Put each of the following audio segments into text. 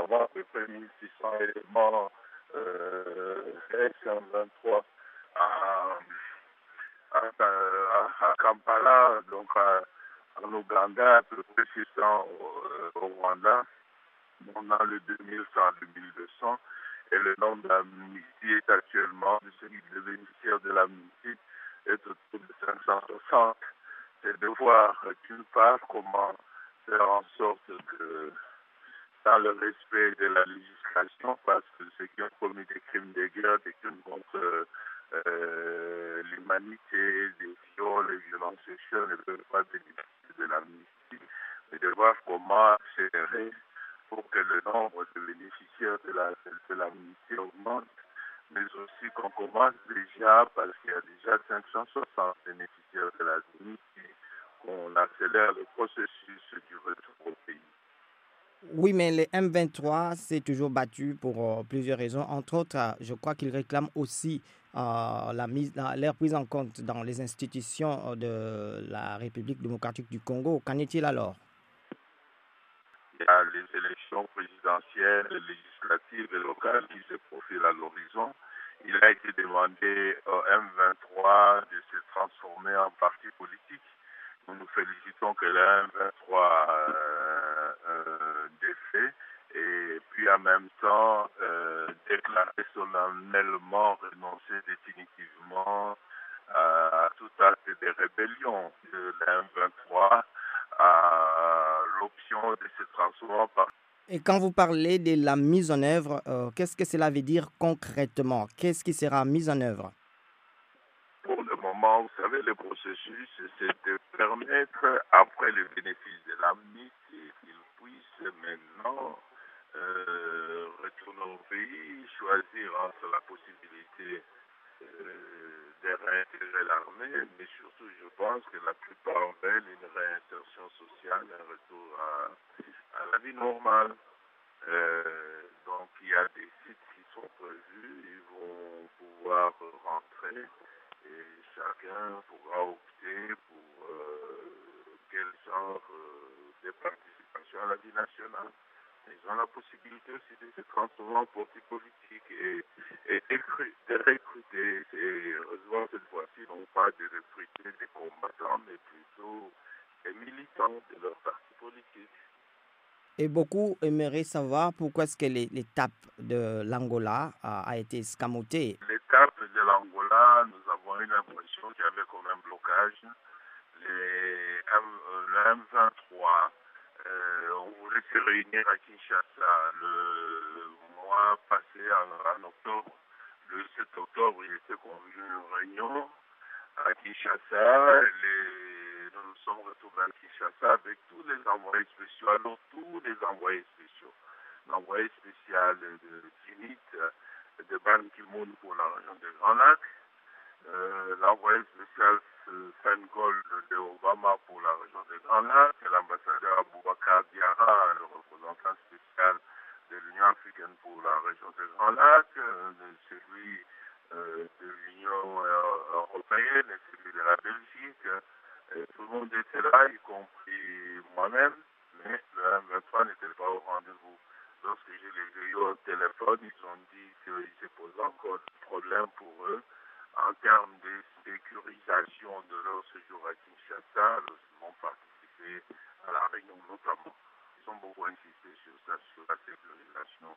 avons à peu près 1600 éléments ex-M23 à, à Kampala, donc en Ouganda, à peu près 600 au Rwanda. On a le 2100-2200 et le nombre d'amnisties est actuellement, de celui de bénéficiaires de l'amnistie, est autour de 560. C'est de voir d'une part comment faire en sorte que dans le respect de la législation, parce que ceux qui ont commis des crimes de guerre, des crimes contre l'humanité, des viols, les violences sexuelles ne peuvent pas bénéficier de l'amnistie, mais de voir comment accélérer pour que le nombre de bénéficiaires de l'amnistie augmente, mais aussi qu'on commence déjà, parce qu'il y a déjà 560 bénéficiaires de l'amnistie, qu'on accélère le processus du retour au pays. Oui, mais les M23 s'est toujours battu pour plusieurs raisons. Entre autres, je crois qu'ils réclament aussi leur prise en compte dans les institutions de la République démocratique du Congo. Qu'en est-il alors? Il y a les élections présidentielles, législatives et locales qui se profilent à l'horizon. Il a été demandé au M23 de se transformer en parti politique. Nous nous félicitons que le M23 défait et puis en même temps déclarer solennellement renoncer définitivement à tout acte de rébellion de l'M23 à l'option de se transformer en parti. Et quand vous parlez de la mise en œuvre, qu'est-ce que cela veut dire concrètement? Qu'est-ce qui sera mis en œuvre? Pour le moment, vous savez, le processus, c'est de permettre, après le bénéfice de l'amnistie, qu'ils puissent maintenant retourner au pays, choisir entre la possibilité de réintégrer l'armée, mais surtout, je pense que la plupart veulent une réinsertion sociale, un retour à la vie normale. Donc, il y a des sites qui sont prévus, ils vont pouvoir rentrer et chacun pourra opter pour quel genre de participation à la vie nationale. Ils ont la possibilité aussi de se transformer en parti politique et de recruter. Et heureusement, cette fois-ci, non pas de recruter des combattants, mais plutôt des militants de leur parti politique. Et beaucoup aimeraient savoir pourquoi est-ce que l'étape de l'Angola a été escamotée. L'étape de l'Angola, nous avons eu l'impression qu'il y avait comme un blocage. Le M23, on voulait se réunir à Kinshasa le mois passé, en octobre. Le 7 octobre, il était convenu une réunion à Kinshasa. Nous nous sommes retrouvés à Kinshasa avec tous les envoyés spéciaux, alors tous les envoyés spéciaux. L'envoyé spécial de Tinit, de Ban Ki-moon pour la région des Grands Lacs, l'envoyé spécial Feingold de Obama pour la région des Grands Lacs, l'ambassadeur Aboubacar Diarra, le représentant spécial de l'Union africaine pour la région des Grands Lacs, celui de l'Union européenne et celui de la Belgique. Tout le monde était là, y compris moi-même, mais le M23 n'était pas au rendez-vous. Lorsque je les ai eu au téléphone, ils ont dit qu'ils se posaient encore des problèmes pour eux en termes de sécurisation de leur séjour à Kinshasa, lorsqu'ils vont participer à la réunion notamment. Ils ont beaucoup insisté sur ça, sur la sécurisation.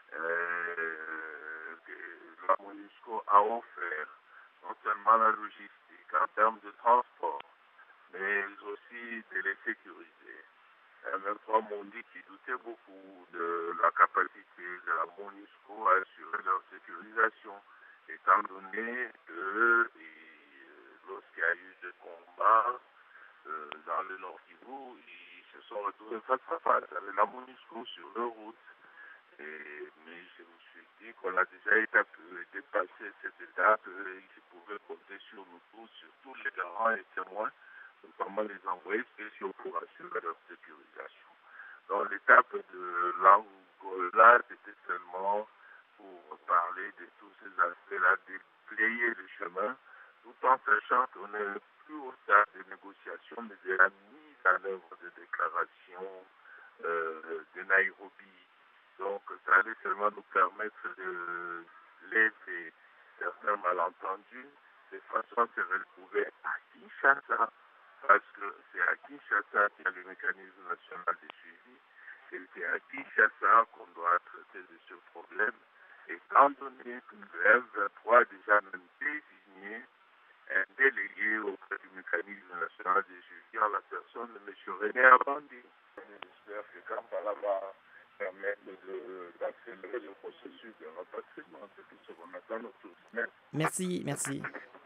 La MONUSCO a offert non seulement la logistique en termes de transport, mais aussi de les sécuriser. M23 m'ont dit qu'ils doutaient beaucoup de la capacité de la MONUSCO à assurer leur sécurisation, étant donné que lorsqu'il y a eu des combats dans le Nord Kivu, ils se sont retrouvés face à face avec la MONUSCO sur leur route. Mais je me suis dit qu'on a déjà dépassé cette étape et qu'ils pouvaient compter sur nous tous, sur tous les garants et témoins, notamment les envoyés spéciaux pour assurer leur sécurisation. Donc l'étape de l'Angola, c'était seulement pour parler de tous ces aspects-là, déblayer le chemin, tout en sachant qu'on n'est plus au stade de négociation, mais de la mise en œuvre de déclarations de Nairobi. Donc ça allait seulement nous permettre de lever certains malentendus, de façon à se retrouver à Kinshasa, parce que c'est à Kinshasa qu'il y a le mécanisme national de suivi, et c'est à Kinshasa qu'on doit traiter de ce problème, étant donné que le M23 a déjà même désigné un délégué auprès du mécanisme national de suivi en la personne de M. René Abandi. J'espère que Kampala va permettre d'accélérer le processus de rapatriement, c'est tout ce qu'on attend autour. Merci, merci.